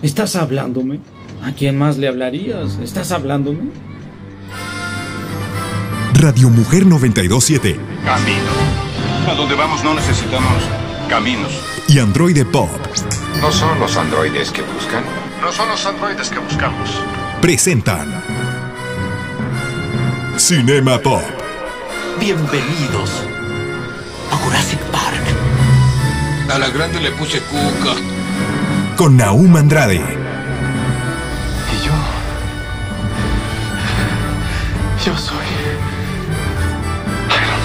¿Estás hablándome? ¿A quién más le hablarías? ¿Estás hablándome? Radio Mujer 92.7. Camino. A donde vamos no necesitamos caminos. Y Androide Pop. No son los androides que buscan. No son los androides que buscamos. Presentan Cinema Pop. Bienvenidos a Jurassic Park. A la grande le puse cuca. Con Nahum Andrade. Y yo soy Iron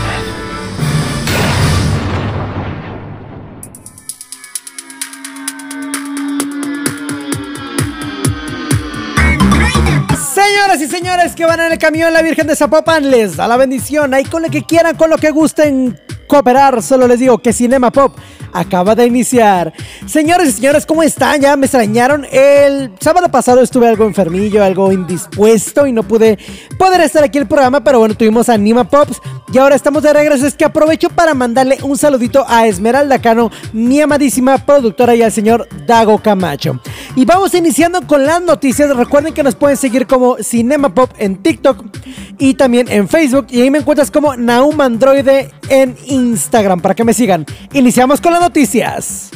Man. Señoras y señores que van en el camión, la Virgen de Zapopan les da la bendición. Ahí con lo que quieran, con lo que gusten cooperar, solo les digo que Cinema Pop acaba de iniciar. Señores y señores, ¿cómo están? Ya me extrañaron. El sábado pasado estuve algo enfermillo, algo indispuesto y no pude poder estar aquí en el programa, pero bueno, tuvimos a Anima Pops y ahora estamos de regreso. Es que aprovecho para mandarle un saludito a Esmeralda Cano, mi amadísima productora, y al señor Dago Camacho. Y vamos iniciando con las noticias. Recuerden que nos pueden seguir como Cinema Pop en TikTok y también en Facebook, y ahí me encuentras como Nahum Androide en Instagram para que me sigan. Iniciamos con las noticias.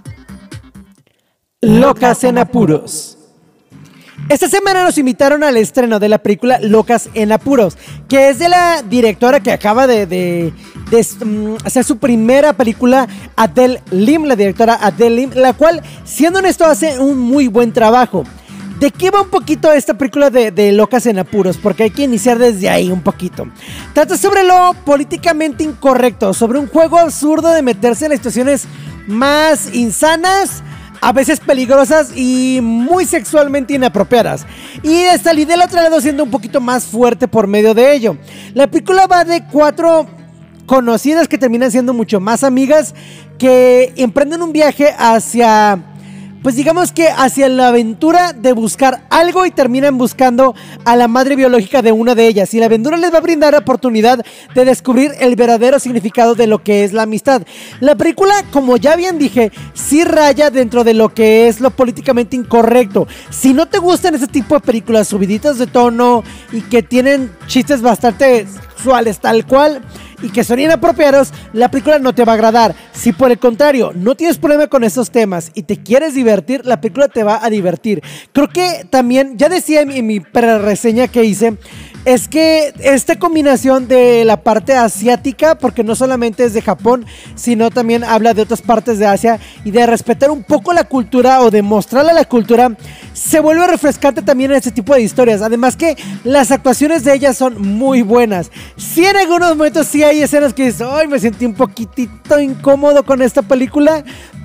Locas en Apuros. Esta semana nos invitaron al estreno de la película Locas en Apuros, que es de la directora que acaba de hacer su primera película, Adele Lim, la directora Adele Lim, la cual, siendo honesto, hace un muy buen trabajo. ¿De qué va un poquito esta película de Locas en Apuros? Porque hay que iniciar desde ahí un poquito. Trata sobre lo políticamente incorrecto, sobre un juego absurdo de meterse en las situaciones más insanas, a veces peligrosas y muy sexualmente inapropiadas. Y de salir del otro lado siendo un poquito más fuerte por medio de ello. La película va de 4 conocidas que terminan siendo mucho más amigas, que emprenden un viaje hacia, pues digamos que hacia la aventura de buscar algo, y terminan buscando a la madre biológica de una de ellas, y la aventura les va a brindar la oportunidad de descubrir el verdadero significado de lo que es la amistad. La película, como ya bien dije, sí raya dentro de lo que es lo políticamente incorrecto. Si no te gustan ese tipo de películas subiditas de tono y que tienen chistes bastante sexuales tal cual y que son inapropiados, la película no te va a agradar. Si por el contrario no tienes problema con esos temas y te quieres divertir, la película te va a divertir. Creo que también, ya decía en mi reseña que hice, es que esta combinación de la parte asiática, porque no solamente es de Japón, sino también habla de otras partes de Asia, y de respetar un poco la cultura o de mostrarle la cultura, se vuelve refrescante también en este tipo de historias. Además que las actuaciones de ellas son muy buenas. Sí, en algunos momentos sí hay escenas que dices, ay, me sentí un poquitito incómodo con esta película,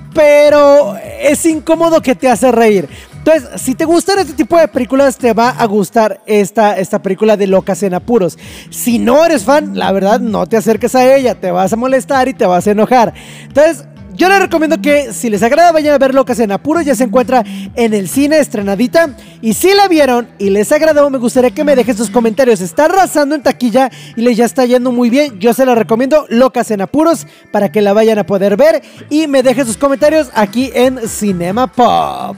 pero es incómodo que te hace reír. Entonces, si te gustan este tipo de películas, te va a gustar esta película de Locas en Apuros. Si no eres fan, la verdad, no te acerques a ella, te vas a molestar y te vas a enojar. Entonces, yo les recomiendo que si les agrada, vayan a ver Locas en Apuros. Ya se encuentra en el cine, estrenadita. Y si la vieron y les agradó, me gustaría que me dejen sus comentarios. Está arrasando en taquilla y les ya está yendo muy bien. Yo se la recomiendo, Locas en Apuros, para que la vayan a poder ver. Y me dejen sus comentarios aquí en Cinema Pop.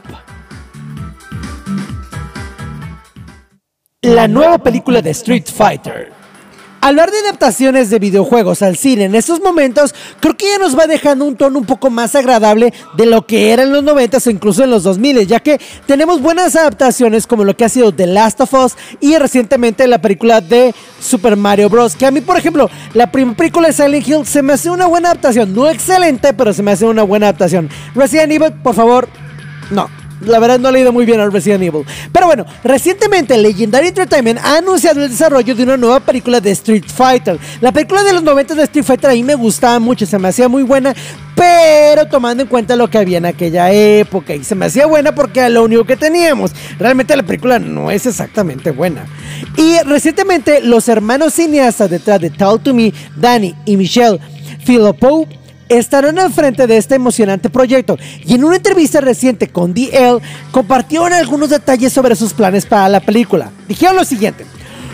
La nueva película de Street Fighter. Hablar de adaptaciones de videojuegos al cine en estos momentos, creo que ya nos va dejando un tono un poco más agradable de lo que era en los 90s o incluso en los 2000, ya que tenemos buenas adaptaciones como lo que ha sido The Last of Us y recientemente la película de Super Mario Bros. Que a mí, por ejemplo, la primera película de Silent Hill se me hace una buena adaptación, no excelente, pero se me hace una buena adaptación. Resident Evil, por favor, no. La verdad no he leído muy bien al Resident Evil. Pero bueno, recientemente Legendary Entertainment ha anunciado el desarrollo de una nueva película de Street Fighter. La película de los 90 de Street Fighter a mí me gustaba mucho, se me hacía muy buena, pero tomando en cuenta lo que había en aquella época, y se me hacía buena porque era lo único que teníamos. Realmente la película no es exactamente buena. Y recientemente los hermanos cineastas detrás de Talk to Me, Danny y Michelle Philippou, estarán al frente de este emocionante proyecto, y en una entrevista reciente con DL compartieron algunos detalles sobre sus planes para la película. Dijeron lo siguiente: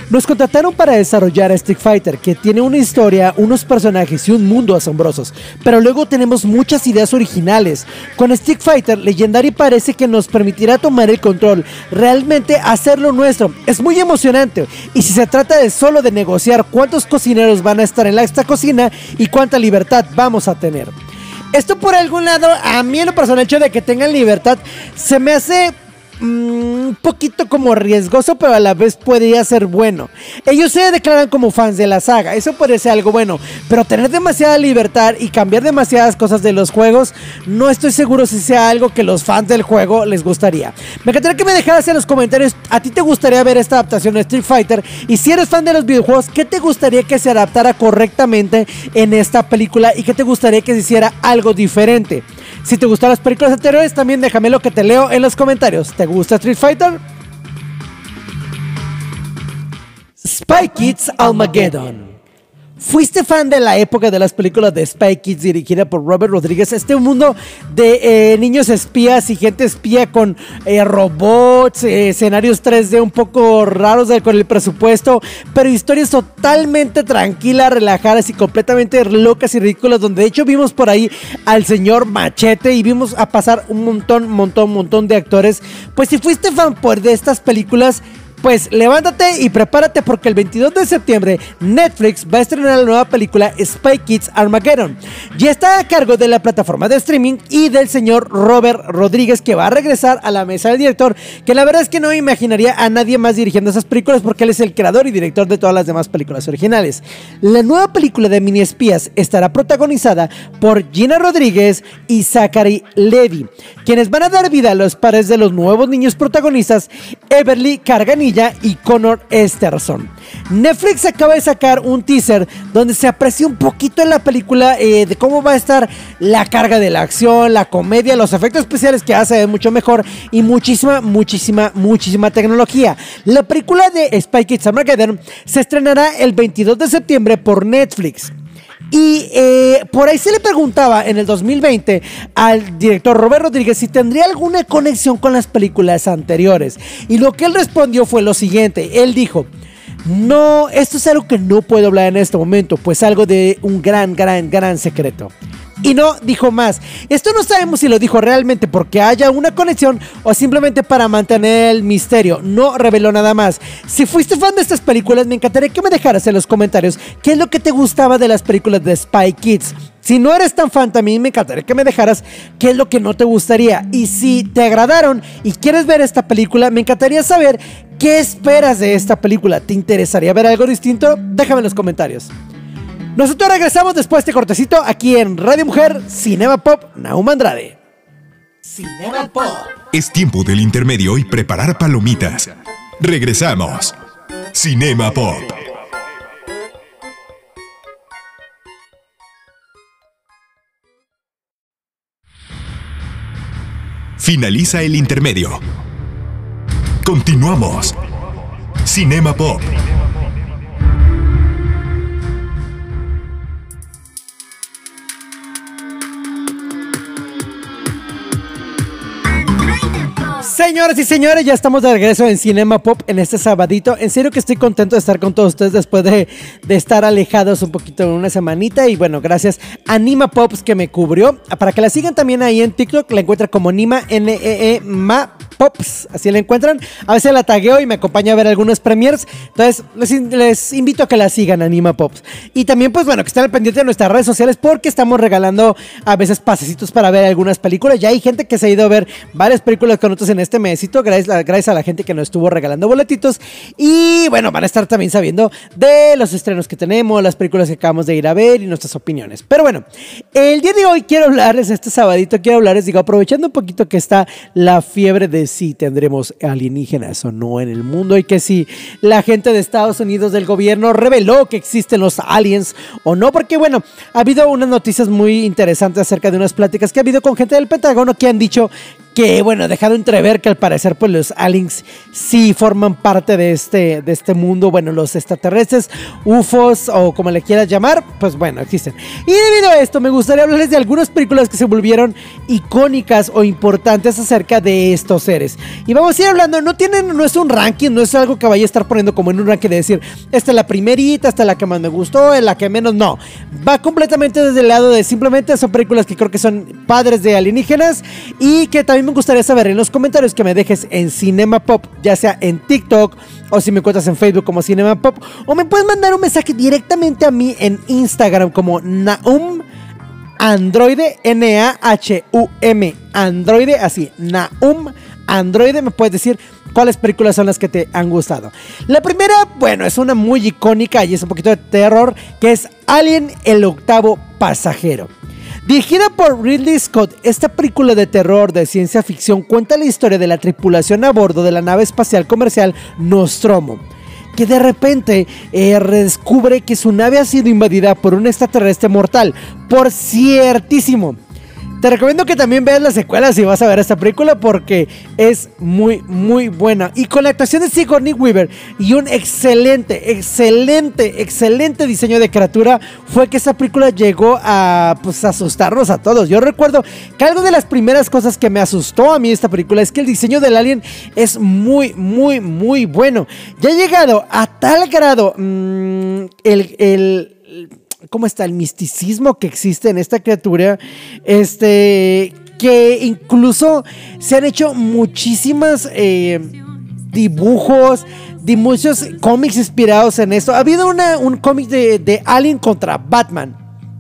Nos contrataron para desarrollar a Street Fighter, que tiene una historia, unos personajes y un mundo asombrosos, pero luego tenemos muchas ideas originales. Con Street Fighter, Legendary parece que nos permitirá tomar el control, realmente hacerlo nuestro. Es muy emocionante, y si se trata de solo de negociar cuántos cocineros van a estar en esta cocina y cuánta libertad vamos a tener. Esto por algún lado, a mí en lo personal, el hecho de que tengan libertad, se me hace un poquito como riesgoso, pero a la vez podría ser bueno. Ellos se declaran como fans de la saga, eso puede ser algo bueno, pero tener demasiada libertad y cambiar demasiadas cosas de los juegos, no estoy seguro si sea algo que los fans del juego les gustaría. Me encantaría que me dejaras en los comentarios, ¿a ti te gustaría ver esta adaptación de Street Fighter? Y si eres fan de los videojuegos, ¿qué te gustaría que se adaptara correctamente en esta película? ¿Y qué te gustaría que se hiciera algo diferente? Si te gustan las películas anteriores, también déjame lo que te leo en los comentarios. ¿Te gusta Street Fighter? Spy Kids Armageddon. ¿Fuiste fan de la época de las películas de Spy Kids dirigida por Robert Rodríguez? Este mundo de niños espías y gente espía con robots, escenarios 3D un poco raros con el presupuesto, pero historias totalmente tranquilas, relajadas y completamente locas y ridículas, donde de hecho vimos por ahí al señor Machete y vimos a pasar un montón de actores. Pues si fuiste fan de estas películas, pues levántate y prepárate, porque el 22 de septiembre Netflix va a estrenar la nueva película Spy Kids Armageddon. Ya está a cargo de la plataforma de streaming y del señor Robert Rodríguez, que va a regresar a la mesa del director, que la verdad es que no me imaginaría a nadie más dirigiendo esas películas, porque él es el creador y director de todas las demás películas originales. La nueva película de mini espías estará protagonizada por Gina Rodríguez y Zachary Levi, quienes van a dar vida a los padres de los nuevos niños protagonistas, Everly Carganilla y Connor Esterson. Netflix acaba de sacar un teaser donde se aprecia un poquito en la película de cómo va a estar la carga de la acción, la comedia, los efectos especiales, que hace mucho mejor, y muchísima tecnología. La película de Spy Kids Armageddon se estrenará el 22 de septiembre por Netflix. Y por ahí se le preguntaba en el 2020 al director Robert Rodríguez si tendría alguna conexión con las películas anteriores. Y lo que él respondió fue lo siguiente. Él dijo: no, esto es algo que no puedo hablar en este momento, pues algo de un gran secreto. Y no dijo más. Esto no sabemos si lo dijo realmente porque haya una conexión o simplemente para mantener el misterio. No reveló nada más. Si fuiste fan de estas películas, me encantaría que me dejaras en los comentarios qué es lo que te gustaba de las películas de Spy Kids. Si no eres tan fan, también me encantaría que me dejaras qué es lo que no te gustaría. Y si te agradaron y quieres ver esta película, me encantaría saber qué esperas de esta película. ¿Te interesaría ver algo distinto? Déjame en los comentarios. Nosotros regresamos después de este cortecito aquí en Radio Mujer, Cinema Pop, Nahum Andrade. Cinema Pop. Es tiempo del intermedio y preparar palomitas. Regresamos. Cinema Pop. Finaliza el intermedio. Continuamos. Cinema Pop. Señoras y señores, ya estamos de regreso en Cinema Pop en este sabadito. En serio que estoy contento de estar con todos ustedes después de estar alejados un poquito en una semanita. Y bueno, gracias a Nima Pops que me cubrió. Para que la sigan también ahí en TikTok, la encuentran como Nima, N-E-E-Ma Pops, así la encuentran. A veces la tagueo y me acompaña a ver algunos premiers. Entonces les invito a que la sigan, Nima Pops. Y también pues bueno, que estén al pendiente de nuestras redes sociales, porque estamos regalando a veces pasecitos para ver algunas películas. Ya hay gente que se ha ido a ver varias películas con nosotros en este mesito, gracias a la gente que nos estuvo regalando boletitos. Y bueno, van a estar también sabiendo de los estrenos que tenemos, las películas que acabamos de ir a ver y nuestras opiniones. Pero bueno, el día de hoy quiero hablarles, este sabadito, digo, aprovechando un poquito que está la fiebre de si tendremos alienígenas o no en el mundo, y que si la gente de Estados Unidos, del gobierno, reveló que existen los aliens o no, porque bueno, ha habido unas noticias muy interesantes acerca de unas pláticas que ha habido con gente del Pentágono que han dicho que, bueno, dejado entrever que al parecer pues los aliens sí forman parte de este mundo, bueno, los extraterrestres, UFOs o como le quieras llamar, pues bueno, existen. Y debido a esto me gustaría hablarles de algunas películas que se volvieron icónicas o importantes acerca de estos seres. Y vamos a ir hablando, no es un ranking, no es algo que vaya a estar poniendo como en un ranking de decir, esta es la primerita, esta es la que más me gustó, es la que menos, no. Va completamente desde el lado de simplemente son películas que creo que son padres de alienígenas y que también me gustaría saber en los comentarios que me dejes en Cinema Pop, ya sea en TikTok o si me encuentras en Facebook como Cinema Pop, o me puedes mandar un mensaje directamente a mí en Instagram como Nahum Androide, N-A-H-U-M Androide, así, Nahum Androide. Me puedes decir cuáles películas son las que te han gustado. La primera, bueno, es una muy icónica y es un poquito de terror, que es Alien, el octavo pasajero. Dirigida por Ridley Scott, esta película de terror de ciencia ficción cuenta la historia de la tripulación a bordo de la nave espacial comercial Nostromo, que de repente redescubre que su nave ha sido invadida por un extraterrestre mortal. Por ciertísimo, te recomiendo que también veas las secuelas si vas a ver esta película porque es muy muy buena. Y con la actuación de Sigourney Weaver y un excelente diseño de criatura, fue que esta película llegó a pues asustarnos a todos. Yo recuerdo que algo de las primeras cosas que me asustó a mí esta película es que el diseño del alien es muy bueno. Ya ha llegado a tal grado ¿cómo está? El misticismo que existe en esta criatura, que incluso se han hecho muchísimas dibujos de muchos cómics inspirados en esto. Ha habido un cómic de Alien contra Batman.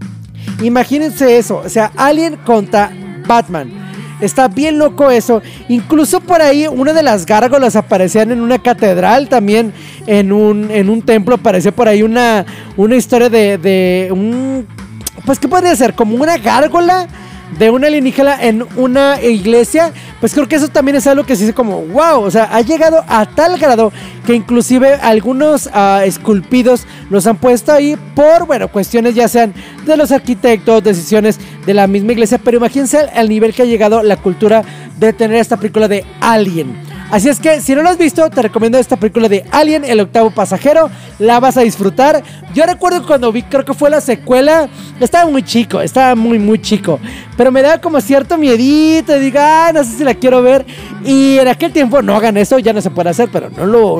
Imagínense eso, o sea, Alien contra Batman. Está bien loco eso. Incluso por ahí una de las gárgolas aparecían en una catedral, también en un templo. Apareció por ahí una historia de un... Pues ¿qué podría ser? Como una gárgola de una alienígena en una iglesia. Pues creo que eso también es algo que se dice como wow, o sea, ha llegado a tal grado que inclusive algunos esculpidos los han puesto ahí por, bueno, cuestiones ya sean de los arquitectos, decisiones de la misma iglesia. Pero imagínense al nivel que ha llegado la cultura de tener esta película de Alien. Así es que si no lo has visto, te recomiendo esta película de Alien, el octavo pasajero. La vas a disfrutar. Yo recuerdo cuando vi, creo que fue la secuela, estaba muy chico, estaba muy chico, pero me daba como cierto miedito. Y digo, no sé si la quiero ver. Y en aquel tiempo, no hagan eso, ya no se puede hacer, pero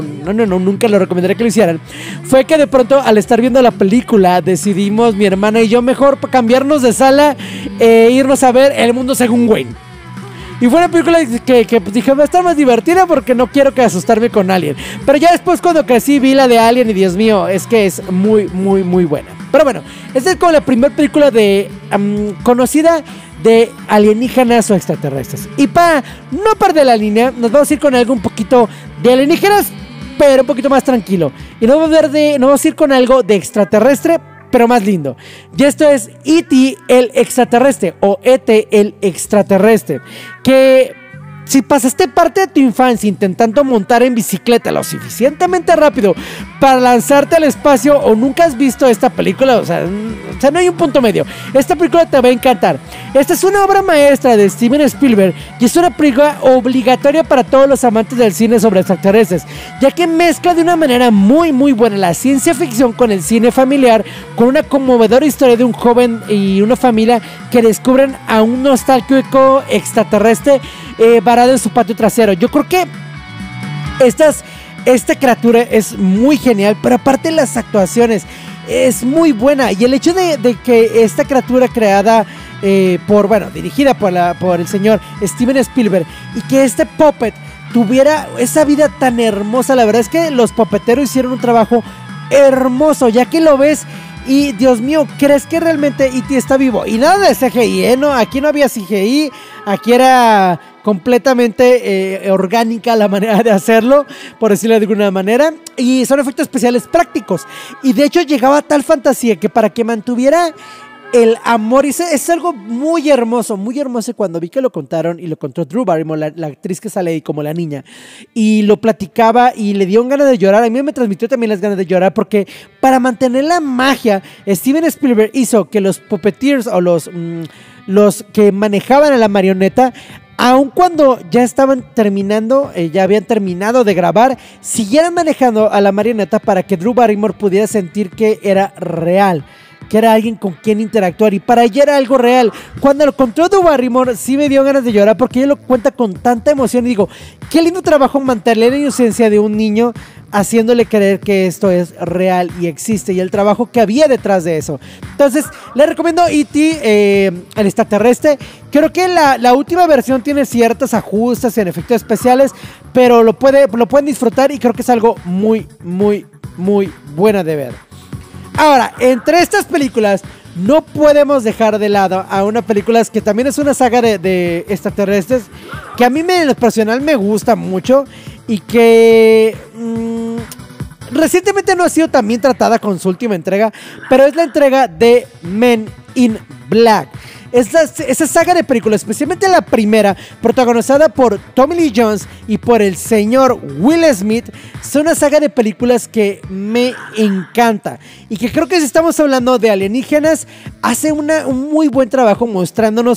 nunca lo recomendaría que lo hicieran. Fue que de pronto, al estar viendo la película, decidimos, mi hermana y yo, mejor cambiarnos de sala e irnos a ver El Mundo Según Wayne. Y fue una película que pues dije, va a estar más divertida porque no quiero que asustarme con Alien. Pero ya después cuando crecí vi la de Alien y Dios mío, es que es muy buena. Pero bueno, esta es como la primera película de conocida de alienígenas o extraterrestres. Y para no perder la línea, nos vamos a ir con algo un poquito de alienígenas, pero un poquito más tranquilo. Y nos vamos a ir con algo de extraterrestre, pero más lindo. Y esto es E.T. el extraterrestre, o E.T. el extraterrestre, que si pasaste parte de tu infancia intentando montar en bicicleta lo suficientemente rápido para lanzarte al espacio, o nunca has visto esta película, o sea, no hay un punto medio. Esta película te va a encantar. Esta es una obra maestra de Steven Spielberg y es una película obligatoria para todos los amantes del cine sobre extraterrestres, ya que mezcla de una manera muy buena la ciencia ficción con el cine familiar, con una conmovedora historia de un joven y una familia que descubren a un nostálgico extraterrestre varado en su patio trasero. Yo creo que esta criatura es muy genial, pero aparte las actuaciones es muy buena, y el hecho de que esta criatura creada dirigida por el señor Steven Spielberg, y que este puppet tuviera esa vida tan hermosa, la verdad es que los puppeteros hicieron un trabajo hermoso, ya que lo ves y Dios mío, ¿crees que realmente E.T. está vivo? Y nada de CGI, ¿no? Aquí no había CGI, aquí era completamente orgánica la manera de hacerlo, por decirlo de alguna manera, y son efectos especiales prácticos, y de hecho llegaba a tal fantasía que para que mantuviera el amor, y es algo muy hermoso. Cuando vi que lo contaron, y lo contó Drew Barrymore, la actriz que sale ahí como la niña, y lo platicaba y le dio ganas de llorar. A mí me transmitió también las ganas de llorar, porque para mantener la magia, Steven Spielberg hizo que los puppeteers o los que manejaban a la marioneta aun cuando ya estaban terminando, ya habían terminado de grabar, siguieran manejando a la marioneta para que Drew Barrymore pudiera sentir que era real, que era alguien con quien interactuar, y para ella era algo real. Cuando lo contó Drew Barrymore, sí me dio ganas de llorar, porque ella lo cuenta con tanta emoción, y digo, qué lindo trabajo mantener la inocencia de un niño, haciéndole creer que esto es real y existe, y el trabajo que había detrás de eso. Entonces, les recomiendo E.T., el extraterrestre. Creo que la última versión tiene ciertos ajustes en efectos especiales, pero lo pueden disfrutar, y creo que es algo muy, muy, muy buena de ver. Ahora, entre estas películas, no podemos dejar de lado a una película que también es una saga de extraterrestres, que a mí en lo personal me gusta mucho, y que recientemente no ha sido tan bien tratada con su última entrega, pero es la entrega de Men in Black. Esa saga de películas, especialmente la primera, protagonizada por Tommy Lee Jones y por el señor Will Smith, es una saga de películas que me encanta, y que creo que si estamos hablando de alienígenas, hace un muy buen trabajo mostrándonos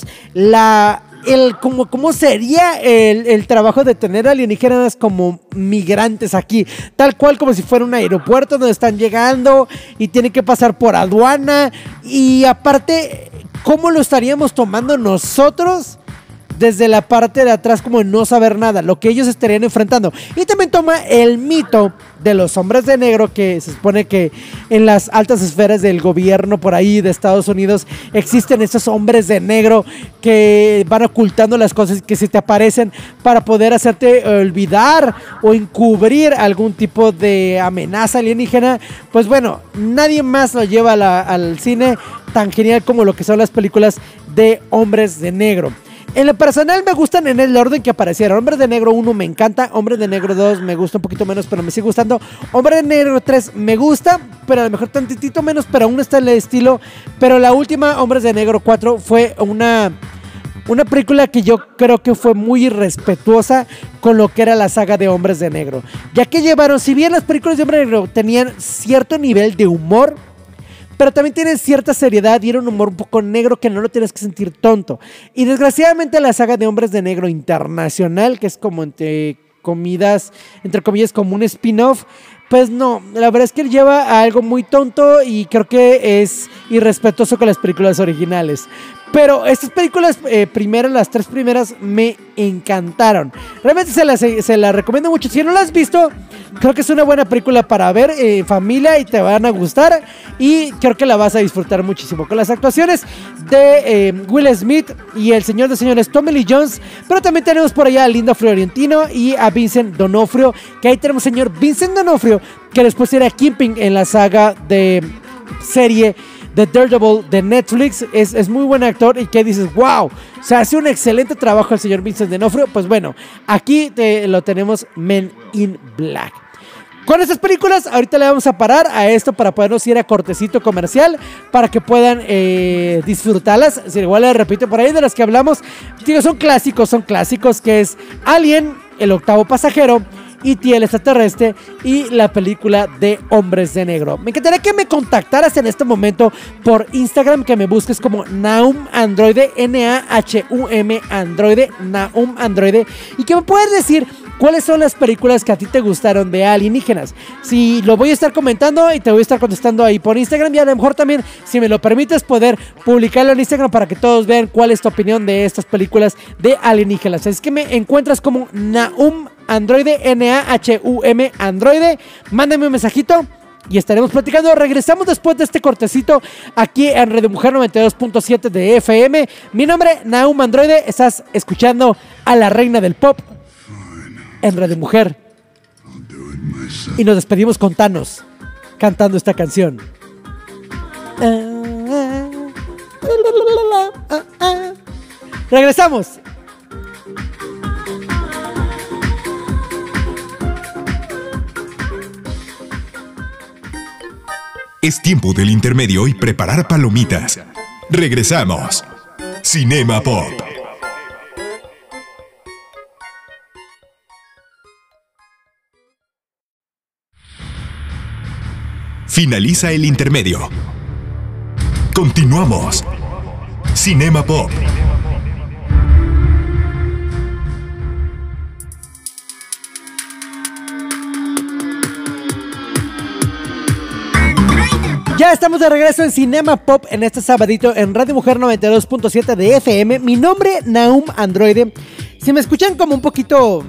cómo sería el trabajo de tener alienígenas como migrantes aquí, tal cual como si fuera un aeropuerto donde están llegando y tienen que pasar por aduana, y aparte, ¿cómo lo estaríamos tomando nosotros desde la parte de atrás, como de no saber nada, lo que ellos estarían enfrentando? Y también toma el mito de los hombres de negro, que se supone que en las altas esferas del gobierno por ahí de Estados Unidos existen estos hombres de negro que van ocultando las cosas que se te aparecen para poder hacerte olvidar o encubrir algún tipo de amenaza alienígena. Pues bueno, nadie más lo lleva al cine tan genial como lo que son las películas de hombres de negro. En lo personal me gustan en el orden que aparecieron. Hombre de Negro 1 me encanta, Hombre de Negro 2 me gusta un poquito menos, pero me sigue gustando. Hombre de Negro 3 me gusta, pero a lo mejor tantitito menos, pero aún está en el estilo. Pero la última, Hombres de Negro 4, fue una película que yo creo que fue muy irrespetuosa con lo que era la saga de Hombres de Negro, ya que llevaron, si bien las películas de Hombre de Negro tenían cierto nivel de humor, pero también tienen cierta seriedad, y era un humor un poco negro que no lo tienes que sentir tonto. Y desgraciadamente la saga de Hombres de Negro Internacional, que es como entre comillas como un spin-off, pues no, la verdad es que lleva a algo muy tonto, y creo que es irrespetuoso con las películas originales. Pero estas películas las 3 primeras me encantaron. Realmente se las recomiendo mucho. Si no las has visto, creo que es una buena película para ver en familia, y te van a gustar, y creo que la vas a disfrutar muchísimo con las actuaciones de Will Smith y el señor de señores Tommy Lee Jones. Pero también tenemos por allá a Linda Fiorentino y a Vincent D'Onofrio, que ahí tenemos señor Vincent D'Onofrio, que después era Kingpin en la saga de serie de Daredevil de Netflix. Es muy buen actor, y que dices, wow, o sea, hace un excelente trabajo el señor Vincent D'Onofrio. Pues bueno, aquí lo tenemos, Men in Black. Con estas películas, ahorita le vamos a parar a esto para podernos ir a cortecito comercial, para que puedan disfrutarlas. Si igual les repito por ahí de las que hablamos, digo, son clásicos, que es Alien, El octavo pasajero, E.T. el extraterrestre, y la película de Hombres de Negro. Me encantaría que me contactaras en este momento por Instagram, que me busques como Nahum Androide, Nahum Androide, Nahum Androide, y que me puedas decir cuáles son las películas que a ti te gustaron de alienígenas. Si lo voy a estar comentando, y te voy a estar contestando ahí por Instagram, y a lo mejor también, si me lo permites, poder publicarlo en Instagram para que todos vean cuál es tu opinión de estas películas de alienígenas. Es que me encuentras como Nahum Androide, Nahum Androide. Mándame un mensajito y estaremos platicando. Regresamos después de este cortecito aquí en Radio Mujer 92.7 de FM. Mi nombre, Nahum Androide. Estás escuchando a la reina del pop en Radio Mujer. Y nos despedimos con Thanos cantando esta canción. Regresamos. Es tiempo del intermedio y preparar palomitas. Regresamos. Cinema Pop. Finaliza el intermedio. Continuamos. Cinema Pop. Ya estamos de regreso en Cinema Pop en este sabadito en Radio Mujer 92.7 de FM. Mi nombre, Nahum Androide. Si me escuchan como un poquito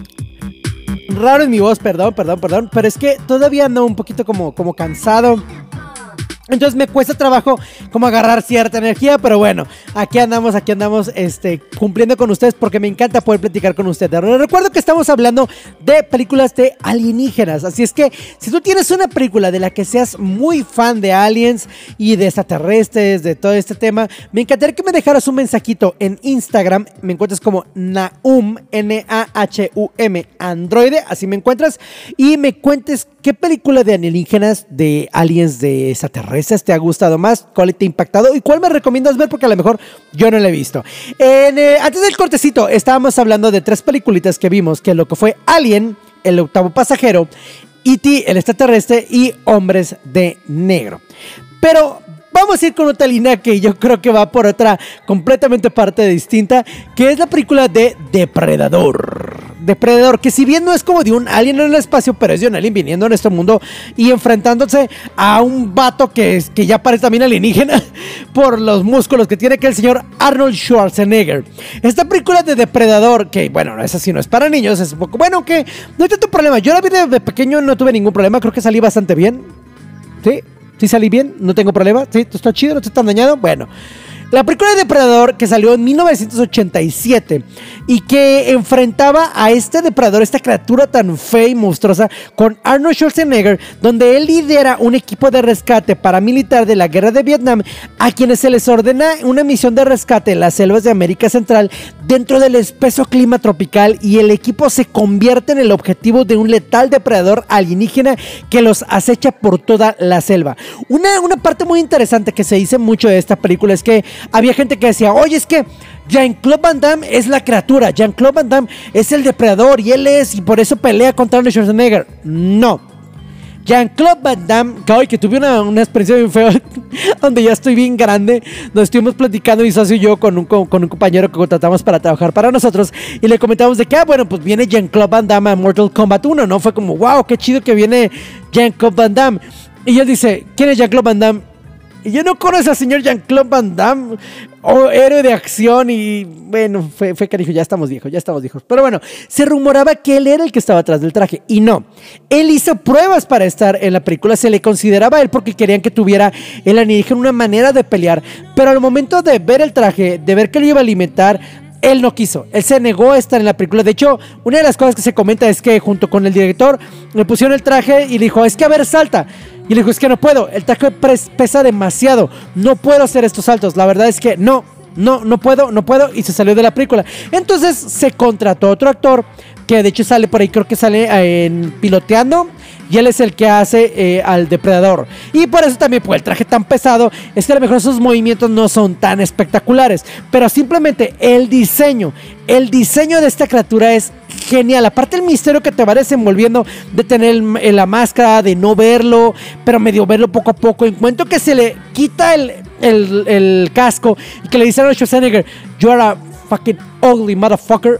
raro en mi voz, perdón, pero es que todavía ando un poquito como cansado. Entonces me cuesta trabajo como agarrar cierta energía, pero bueno, aquí andamos, cumpliendo con ustedes porque me encanta poder platicar con ustedes. Recuerdo que estamos hablando de películas de alienígenas, así es que si tú tienes una película de la que seas muy fan de aliens y de extraterrestres, de todo este tema, me encantaría que me dejaras un mensajito en Instagram. Me encuentras como Nahum, N-A-H-U-M, Androide, así me encuentras, y me cuentes qué película de alienígenas, de aliens, de extraterrestres te ha gustado más, cuál te ha impactado y cuál me recomiendas ver porque a lo mejor yo no la he visto. Antes del cortecito estábamos hablando de 3 peliculitas que vimos, que lo que fue Alien, El octavo pasajero, E.T., el extraterrestre y Hombres de Negro. Pero vamos a ir con otra línea que yo creo que va por otra completamente parte distinta, que es la película de Depredador. Depredador, que si bien no es como de un alien en el espacio, pero es de un alien viniendo a nuestro mundo y enfrentándose a un vato que ya parece también alienígena por los músculos que tiene, que el señor Arnold Schwarzenegger. Esta película de Depredador, que bueno, esa sí no es para niños, es un poco, bueno, que no hay tanto problema. Yo la vi de pequeño, no tuve ningún problema, creo que salí bastante bien. Sí salí bien, no tengo problema, sí, está chido, no estoy tan dañado, bueno. La película de Depredador, que salió en 1987 y que enfrentaba a este depredador, esta criatura tan fea y monstruosa, con Arnold Schwarzenegger, donde él lidera un equipo de rescate paramilitar de la guerra de Vietnam, a quienes se les ordena una misión de rescate en las selvas de América Central dentro del espeso clima tropical, y el equipo se convierte en el objetivo de un letal depredador alienígena que los acecha por toda la selva. Una parte muy interesante que se dice mucho de esta película es que había gente que decía, oye, es que Jean-Claude Van Damme es la criatura, Jean-Claude Van Damme es el depredador y por eso pelea contra Arnold Schwarzenegger. No, Jean-Claude Van Damme, que tuve una experiencia bien fea donde ya estoy bien grande. Nos estuvimos platicando, mi socio y yo, con un compañero que contratamos para trabajar para nosotros, y le comentamos de que, bueno, pues viene Jean-Claude Van Damme a Mortal Kombat 1, ¿no? Fue como, wow, qué chido que viene Jean-Claude Van Damme. Y él dice, ¿quién es Jean-Claude Van Damme? Y yo no conozco al señor Jean-Claude Van Damme, héroe de acción, y bueno, fue cariño, ya estamos viejos. Pero bueno, se rumoraba que él era el que estaba atrás del traje, y no. Él hizo pruebas para estar en la película, se le consideraba a él porque querían que tuviera el alienígena una manera de pelear, pero al momento de ver el traje, de ver que lo iba a alimentar, él no quiso, él se negó a estar en la película. De hecho, una de las cosas que se comenta es que junto con el director le pusieron el traje y le dijo, es que a ver, salta. Y le dijo, es que no puedo, el traje pesa demasiado, no puedo hacer estos saltos. La verdad es que no puedo, y se salió de la película. Entonces se contrató otro actor que de hecho sale por ahí, creo que sale en Piloteando, y él es el que hace al depredador. Y por eso también, pues el traje tan pesado, es que a lo mejor sus movimientos no son tan espectaculares, pero simplemente el diseño de esta criatura es genial. Aparte el misterio que te va desenvolviendo de tener la máscara, de no verlo, pero medio verlo poco a poco. En cuanto que se le quita el casco y que le dice a Arnold Schwarzenegger, you are a fucking ugly motherfucker,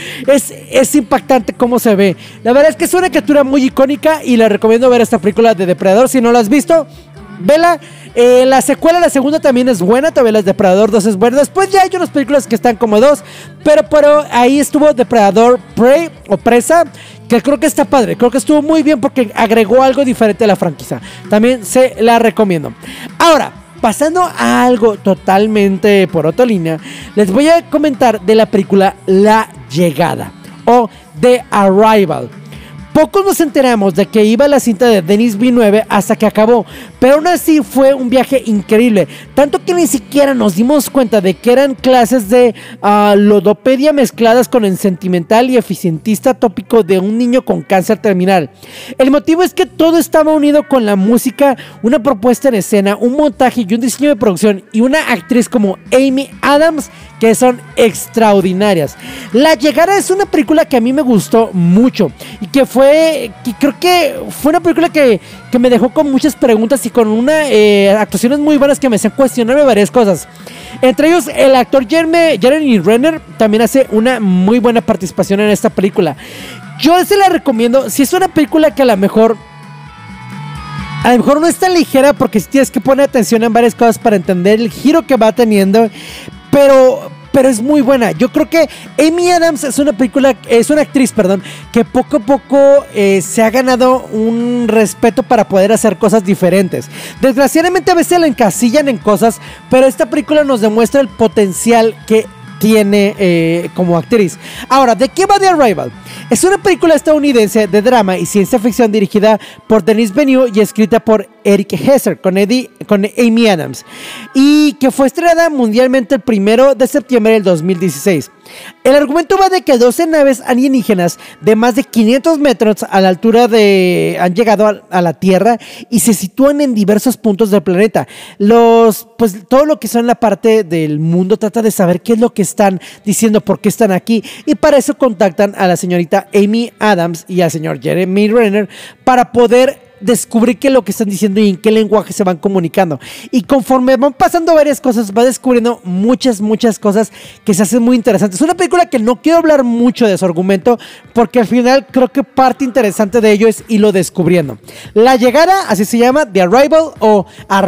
es impactante cómo se ve. La verdad es que es una criatura muy icónica y le recomiendo ver esta película de Depredador. Si no la has visto, vela. La secuela, la segunda también es buena, también la de Depredador 2 es buena. Después ya hay unas películas que están como 2, pero ahí estuvo Depredador Prey o Presa, que creo que está padre, creo que estuvo muy bien porque agregó algo diferente a la franquicia. También se la recomiendo. Ahora, pasando a algo totalmente por otra línea, les voy a comentar de la película La Llegada o The Arrival. Pocos nos enteramos de que iba la cinta de Denis Villeneuve hasta que acabó, pero aún así fue un viaje increíble, tanto que ni siquiera nos dimos cuenta de que eran clases de logopedia mezcladas con el sentimental y eficientista tópico de un niño con cáncer terminal. El motivo es que todo estaba unido con la música, una propuesta en escena, un montaje y un diseño de producción, y una actriz como Amy Adams que son extraordinarias. La Llegada es una película que a mí me gustó mucho y que creo que fue una película que me dejó con muchas preguntas y con actuaciones muy buenas que me hacían cuestionarme varias cosas. Entre ellos, el actor Jeremy Renner también hace una muy buena participación en esta película. Yo se la recomiendo, si es una película que a lo mejor A lo mejor no es tan ligera porque sí tienes que poner atención en varias cosas para entender el giro que va teniendo, pero es muy buena. Yo creo que Amy Adams es una actriz, que poco a poco se ha ganado un respeto para poder hacer cosas diferentes. Desgraciadamente a veces la encasillan en cosas, pero esta película nos demuestra el potencial que tiene como actriz. Ahora, ¿de qué va The Arrival? Es una película estadounidense de drama y ciencia ficción dirigida por Denis Villeneuve y escrita por Eric Hesser con Amy Adams, y que fue estrenada mundialmente el 1 de septiembre del 2016. El argumento va de que 12 naves alienígenas de más de 500 metros a la altura han llegado a la Tierra y se sitúan en diversos puntos del planeta. Pues todo lo que son la parte del mundo trata de saber qué es lo que están diciendo, por qué están aquí, y para eso contactan a la señorita Amy Adams y al señor Jeremy Renner para poder descubrir qué es lo que están diciendo y en qué lenguaje se van comunicando. Y conforme van pasando varias cosas, va descubriendo muchas cosas que se hacen muy interesantes. Es una película que no quiero hablar mucho de su argumento, porque al final creo que parte interesante de ello es irlo descubriendo. La Llegada, así se llama, The Arrival o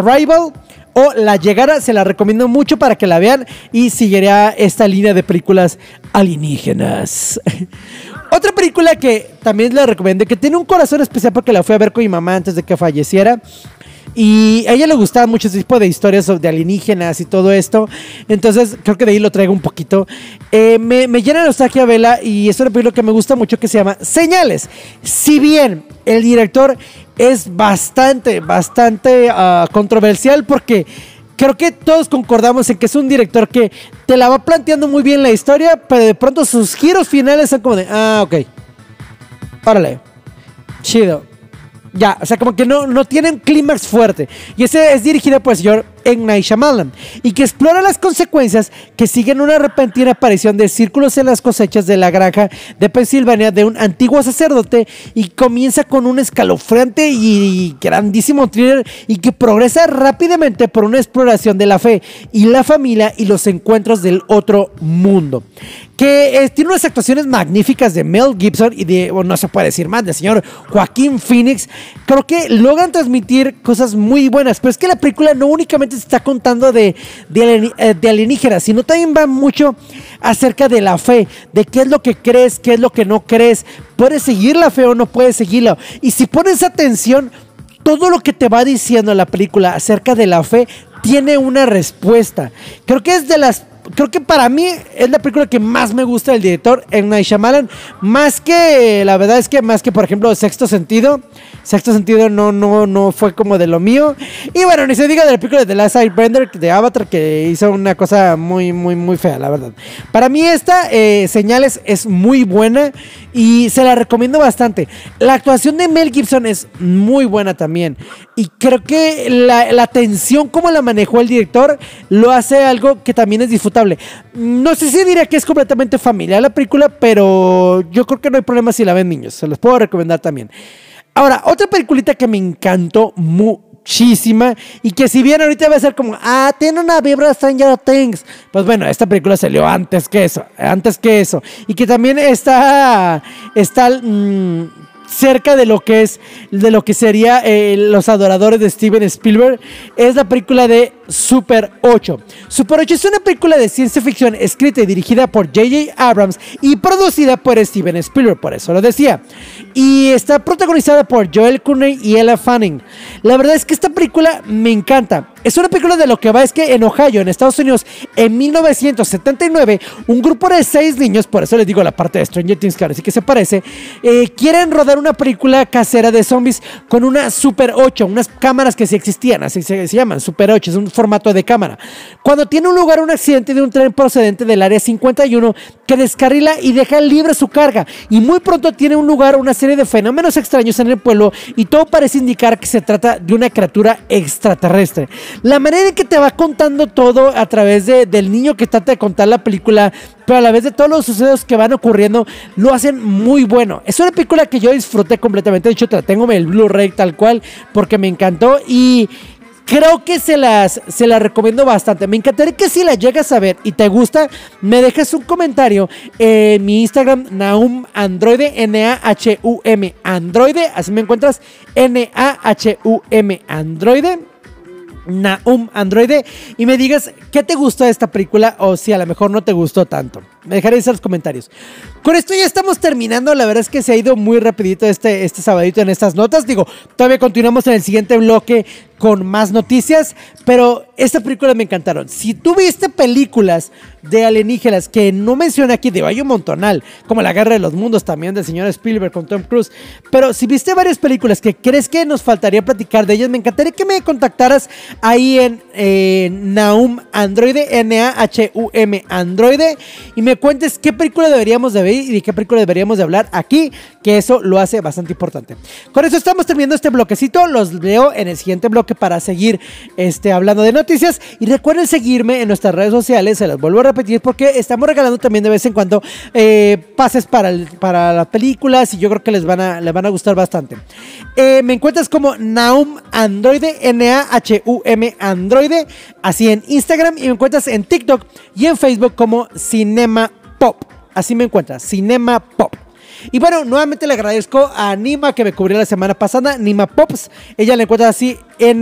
La Llegada, se la recomiendo mucho para que la vean y seguirá esta línea de películas alienígenas. Otra película que también la recomiendo, que tiene un corazón especial porque la fui a ver con mi mamá antes de que falleciera, y a ella le gustaba mucho ese tipo de historias de alienígenas y todo esto, entonces creo que de ahí lo traigo un poquito. Me llena de nostalgia verla, y es una película que me gusta mucho que se llama Señales. Si bien el director es bastante controversial, porque creo que todos concordamos en que es un director que te la va planteando muy bien la historia, pero de pronto sus giros finales son como de, ok, órale, chido. Ya, o sea, como que no tienen clímax fuerte. Y ese es dirigida por el señor M. Night Shyamalan, y que explora las consecuencias que siguen una repentina aparición de círculos en las cosechas de la granja de Pensilvania de un antiguo sacerdote, y comienza con un escalofriante y grandísimo thriller, y que progresa rápidamente por una exploración de la fe y la familia y los encuentros del otro mundo. Que tiene unas actuaciones magníficas de Mel Gibson y no se puede decir más, del señor Joaquín Phoenix. Creo que logran transmitir cosas muy buenas, pero es que la película no únicamente se está contando de alienígenas, sino también va mucho acerca de la fe, de qué es lo que crees, qué es lo que no crees, puedes seguir la fe o no puedes seguirla, y si pones atención, todo lo que te va diciendo la película acerca de la fe tiene una respuesta. Creo que para mí es la película que más me gusta del director M. Night Shyamalan, la verdad es que más que por ejemplo Sexto Sentido no fue como de lo mío. Y bueno, ni se diga de la película de The Last Airbender de Avatar, que hizo una cosa muy fea, la verdad. Para mí esta Señales es muy buena y se la recomiendo bastante. La actuación de Mel Gibson es muy buena también, y creo que la tensión como la manejó el director lo hace algo que también es disfrutable. No sé si diría que es completamente familiar la película, pero yo creo que no hay problema si la ven niños, se los puedo recomendar también. Ahora, otra peliculita que me encantó muchísima, y que si bien ahorita va a ser como, tiene una vibra de Stranger Things, pues bueno, esta película salió antes que eso, y que también está cerca de lo que sería los adoradores de Steven Spielberg. Es la película de Super 8. Super 8 es una película de ciencia ficción escrita y dirigida por J.J. Abrams y producida por Steven Spielberg, por eso lo decía, y está protagonizada por Joel Courtney y Elle Fanning. La verdad es que esta película me encanta. Es una película de lo que va es que en Ohio, en Estados Unidos, en 1979, un grupo de 6 niños, por eso les digo la parte de Stranger Things, que ahora sí que se parece, quieren rodar una película casera de zombies con una Super 8, unas cámaras que sí existían, así se llaman, Super 8, es un formato de cámara. Cuando tiene un lugar un accidente de un tren procedente del área 51 que descarrila y deja libre su carga, y muy pronto tiene un lugar una serie de fenómenos extraños en el pueblo, y todo parece indicar que se trata de una criatura extraterrestre. La manera en que te va contando todo a través del niño que trata de contar la película, pero a la vez de todos los sucesos que van ocurriendo, lo hacen muy bueno. Es una película que yo disfruté completamente. De hecho, la tengo en el Blu-ray tal cual, porque me encantó. Y creo que se las recomiendo bastante. Me encantaría que si la llegas a ver y te gusta, me dejes un comentario en mi Instagram, Nahum Androide, Nahum Androide, así me encuentras, Nahum Androide. Nahum Androide, y me digas qué te gustó de esta película o si a lo mejor no te gustó tanto. Me dejaréis en los comentarios. Con esto ya estamos terminando. La verdad es que se ha ido muy rapidito este sabadito en estas notas. Digo, todavía continuamos en el siguiente bloque con más noticias, pero esta película me encantaron. Si tú viste películas de alienígenas que no mencioné aquí, hay un montonal, como La Guerra de los Mundos también del señor Spielberg con Tom Cruise, pero si viste varias películas que crees que nos faltaría platicar de ellas, me encantaría que me contactaras ahí en Nahum Androide, Nahum Androide, y me cuentes qué película deberíamos de ver y de qué película deberíamos de hablar aquí, que eso lo hace bastante importante. Con eso estamos terminando este bloquecito. Los veo en el siguiente bloque para seguir hablando de noticias, y recuerden seguirme en nuestras redes sociales. Se los vuelvo a repetir porque estamos regalando también de vez en cuando pases para las películas, y yo creo que les van a gustar bastante. Me encuentras como Nahum Androide, Nahum Androide, así en Instagram, y me encuentras en TikTok y en Facebook como Cinema Pop. Así me encuentras, Cinema Pop. Y bueno, nuevamente le agradezco a Nima, que me cubrió la semana pasada, Nima Pops. Ella la encuentra así,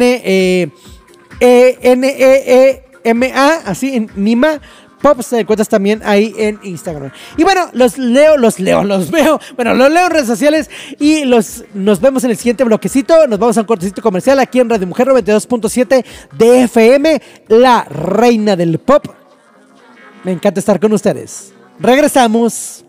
Neema, así, Nima Pops. Te encuentras también ahí en Instagram. Y bueno, los veo. Bueno, los leo en redes sociales, y nos vemos en el siguiente bloquecito. Nos vamos a un cortecito comercial aquí en Radio Mujer 92.7 de FM, la reina del pop. Me encanta estar con ustedes. Regresamos.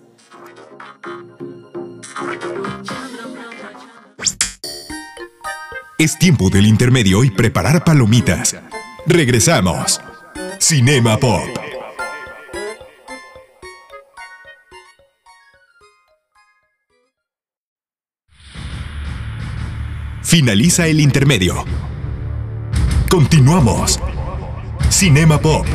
Es tiempo del intermedio y preparar palomitas. Regresamos. Cinema Pop. Finaliza el intermedio. Continuamos. Cinema Pop.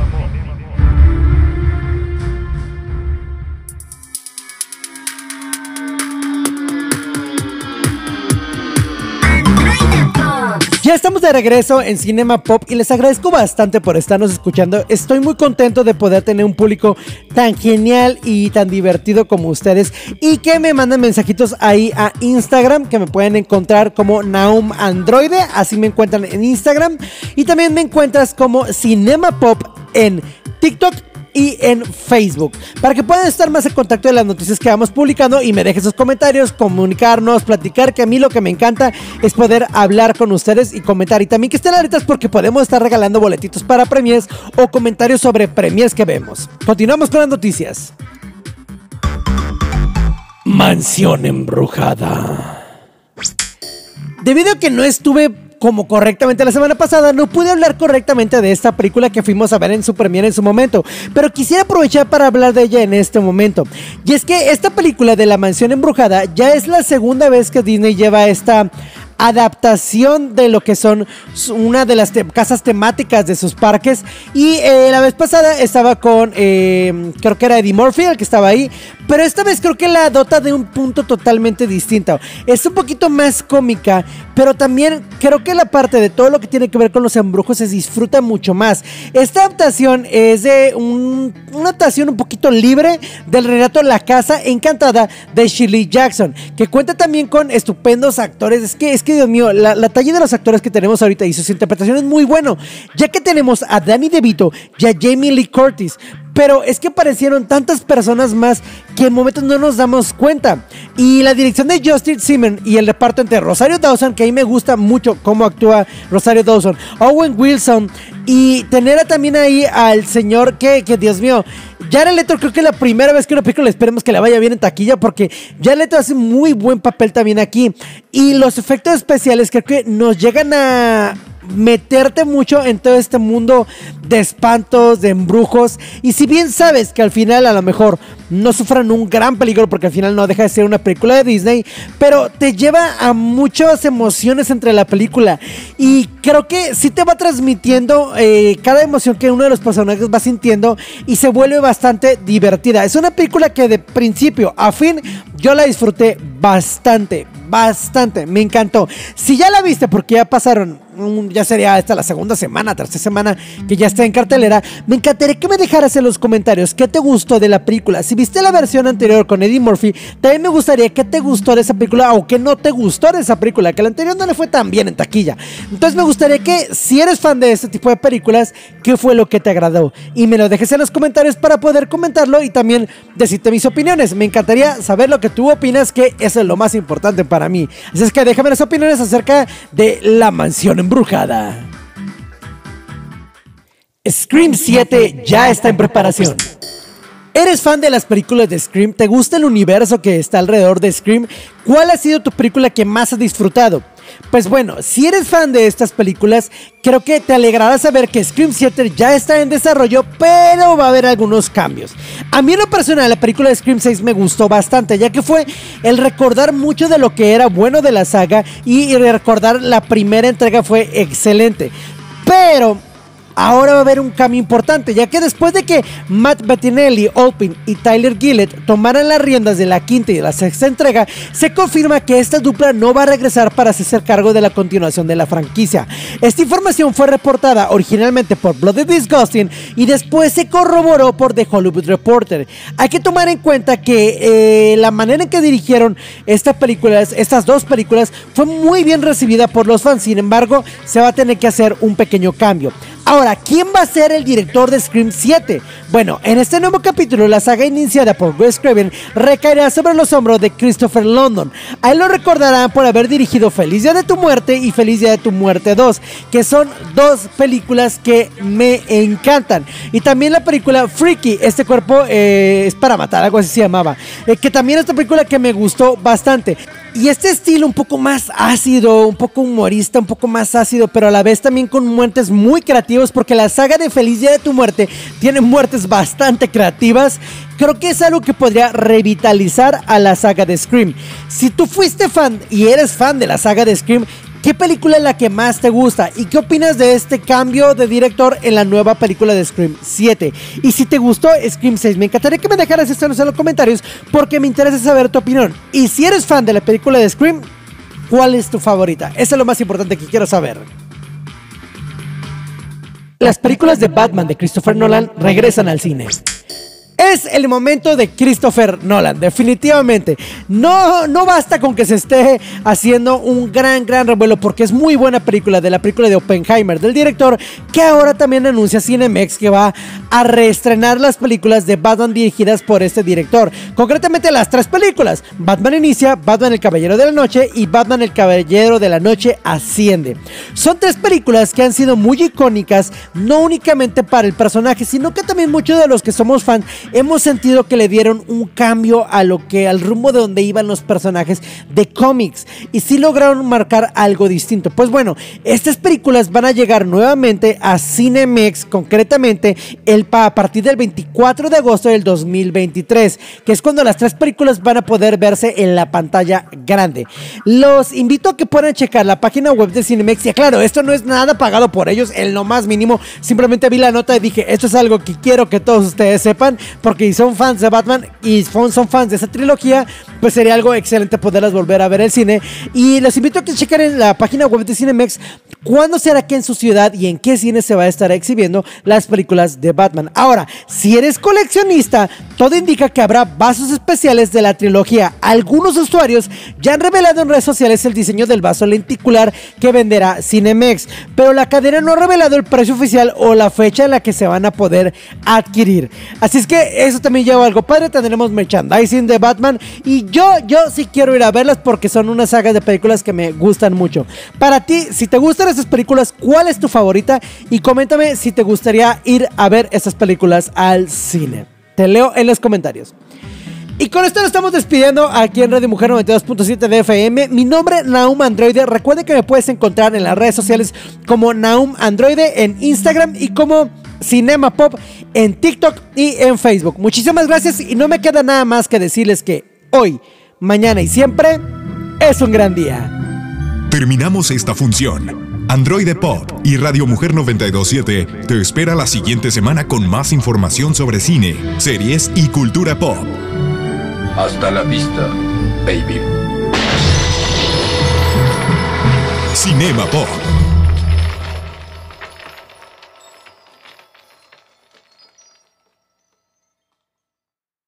Ya estamos de regreso en Cinema Pop y les agradezco bastante por estarnos escuchando. Estoy muy contento de poder tener un público tan genial y tan divertido como ustedes, y que me manden mensajitos ahí a Instagram, que me pueden encontrar como Nahum Androide, así me encuentran en Instagram, y también me encuentras como Cinema Pop en TikTok y en Facebook, para que puedan estar más en contacto de las noticias que vamos publicando y me dejen sus comentarios, comunicarnos, platicar, que a mí lo que me encanta es poder hablar con ustedes y comentar, y también que estén alertas porque podemos estar regalando boletitos para premiers o comentarios sobre premiers que vemos. Continuamos con las noticias. Mansión embrujada. Debido a que no estuve como correctamente la semana pasada, no pude hablar correctamente de esta película que fuimos a ver en su premiere en su momento, pero quisiera aprovechar para hablar de ella en este momento. Y es que esta película de La Mansión Embrujada ya es la segunda vez que Disney lleva esta adaptación de lo que son una de las casas temáticas de sus parques, y la vez pasada estaba con creo que era Eddie Murphy el que estaba ahí, pero esta vez creo que la dota de un punto totalmente distinto. Es un poquito más cómica, pero también creo que la parte de todo lo que tiene que ver con los embrujos se disfruta mucho más. Esta adaptación es de una adaptación un poquito libre del relato La Casa Encantada de Shirley Jackson, que cuenta también con estupendos actores. Es que Dios mío, la talla de los actores que tenemos ahorita y sus interpretaciones es muy bueno, ya que tenemos a Danny DeVito y a Jamie Lee Curtis, pero es que aparecieron tantas personas más que en momentos no nos damos cuenta. Y la dirección de Justin Simon y el reparto entre Rosario Dawson, que a mí me gusta mucho cómo actúa Rosario Dawson, Owen Wilson, y tener también ahí al señor que Dios mío, Jared Leto, creo que es la primera vez que una película esperemos que le vaya bien en taquilla, porque Jared Leto hace muy buen papel también aquí, y los efectos especiales creo que nos llegan a meterte mucho en todo este mundo de espantos, de embrujos, y si bien sabes que al final a lo mejor no sufran un gran peligro, porque al final no deja de ser una película de Disney, pero te lleva a muchas emociones entre la película, y creo que sí te va transmitiendo cada emoción que uno de los personajes va sintiendo, y se vuelve bastante divertida. Es una película que de principio a fin yo la disfruté bastante, me encantó. Si ya la viste, porque ya pasaron ya sería esta la segunda semana, tercera semana que ya está en cartelera, me encantaría que me dejaras en los comentarios qué te gustó de la película. Si viste la versión anterior con Eddie Murphy, también me gustaría qué te gustó de esa película o qué no te gustó de esa película, que la anterior no le fue tan bien en taquilla. Entonces me gustaría que, si eres fan de este tipo de películas, qué fue lo que te agradó, y me lo dejes en los comentarios para poder comentarlo y también decirte mis opiniones. Me encantaría saber lo que tú opinas, que eso es lo más importante para mí. Así es que déjame las opiniones acerca de La Mansión Embrujada. Scream 7 ya está en preparación. ¿Eres fan de las películas de Scream? ¿Te gusta el universo que está alrededor de Scream? ¿Cuál ha sido tu película que más has disfrutado? Pues bueno, si eres fan de estas películas, creo que te alegrará saber que Scream 7 ya está en desarrollo, pero va a haber algunos cambios. A mí en lo personal, la película de Scream 6 me gustó bastante, ya que fue el recordar mucho de lo que era bueno de la saga, y recordar la primera entrega fue excelente. Pero ahora va a haber un cambio importante, ya que después de que Matt Bettinelli, Olpin y Tyler Gillett tomaran las riendas de la quinta y de la sexta entrega, se confirma que esta dupla no va a regresar para hacerse cargo de la continuación de la franquicia. Esta información fue reportada originalmente por Bloody Disgusting y después se corroboró por The Hollywood Reporter. Hay que tomar en cuenta que la manera en que dirigieron estas dos películas fue muy bien recibida por los fans. Sin embargo, se va a tener que hacer un pequeño cambio. Ahora, ¿quién va a ser el director de Scream 7? Bueno, en este nuevo capítulo, la saga iniciada por Wes Craven recaerá sobre los hombros de Christopher London. A él lo recordarán por haber dirigido Feliz Día de tu Muerte y Feliz Día de tu Muerte 2, que son dos películas que me encantan. Y también la película Freaky, Este Cuerpo es para Matar, algo así se llamaba, que también es esta película que me gustó bastante. Y este estilo un poco más ácido, un poco humorista, un poco más ácido, pero a la vez también con muertes muy creativas, porque la saga de Feliz Día de tu Muerte tiene muertes bastante creativas. Creo que es algo que podría revitalizar a la saga de Scream. Si tú fuiste fan y eres fan de la saga de Scream, ¿qué película es la que más te gusta? ¿Y qué opinas de este cambio de director en la nueva película de Scream 7? Y si te gustó Scream 6, me encantaría que me dejaras esto en los comentarios, porque me interesa saber tu opinión. Y si eres fan de la película de Scream, ¿cuál es tu favorita? Eso es lo más importante que quiero saber. Las películas de Batman de Christopher Nolan regresan al cine. Es el momento de Christopher Nolan, definitivamente. No basta con que se esté haciendo un gran revuelo, porque es muy buena película, de la película de Oppenheimer, del director, que ahora también anuncia Cinemex que va a reestrenar las películas de Batman dirigidas por este director. Concretamente las tres películas: Batman Inicia, Batman el Caballero de la Noche y Batman el Caballero de la Noche Asciende. Son tres películas que han sido muy icónicas, no únicamente para el personaje, sino que también muchos de los que somos fans hemos sentido que le dieron un cambio al rumbo de donde iban los personajes de cómics, y sí lograron marcar algo distinto. Pues bueno, estas películas van a llegar nuevamente a Cinemex, concretamente a partir del 24 de agosto del 2023, que es cuando las tres películas van a poder verse en la pantalla grande. Los invito a que puedan checar la página web de Cinemex, y claro, esto no es nada pagado por ellos en lo más mínimo, simplemente vi la nota y dije, esto es algo que quiero que todos ustedes sepan, porque si son fans de Batman y son fans de esa trilogía, pues sería algo excelente poderlas volver a ver en el cine. Y los invito a que chequen en la página web de Cinemex cuándo será que en su ciudad y en qué cine se va a estar exhibiendo las películas de Batman. Ahora, si eres coleccionista, todo indica que habrá vasos especiales de la trilogía. Algunos usuarios ya han revelado en redes sociales el diseño del vaso lenticular que venderá Cinemex, pero la cadena no ha revelado el precio oficial o la fecha en la que se van a poder adquirir. Así es que eso también lleva algo padre. Tendremos merchandising de Batman, y yo sí quiero ir a verlas, porque son una saga de películas que me gustan mucho. Para ti, si te gustan estas películas, ¿cuál es tu favorita? Y coméntame si te gustaría ir a ver estas películas al cine. Te leo en los comentarios. Y con esto nos estamos despidiendo aquí en Radio Mujer 92.7 de FM. Mi nombre es Nahum Androide. Recuerden que me puedes encontrar en las redes sociales como Nahum Androide en Instagram y como Cinema Pop en TikTok y en Facebook. Muchísimas gracias, y no me queda nada más que decirles que hoy, mañana y siempre es un gran día. Terminamos esta función. Androide Pop y Radio Mujer 92.7 te espera la siguiente semana con más información sobre cine, series y cultura pop. Hasta la vista, baby. Cinema Pop.